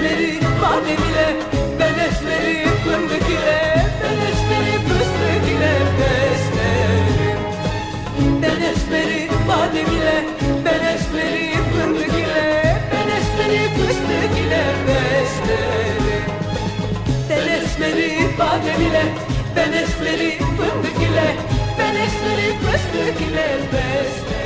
esmeri badem ile, ben esmeri fındık ile, ben esmeri fıstık ile beslerim. Ben esmeri badem ile, ben esmeri fındık ile, ben esmeri fıstık ile beslerim. Ben esmeri badem ile, ben esmeri fındık ile, ben esmeri fıstık ile beslerim.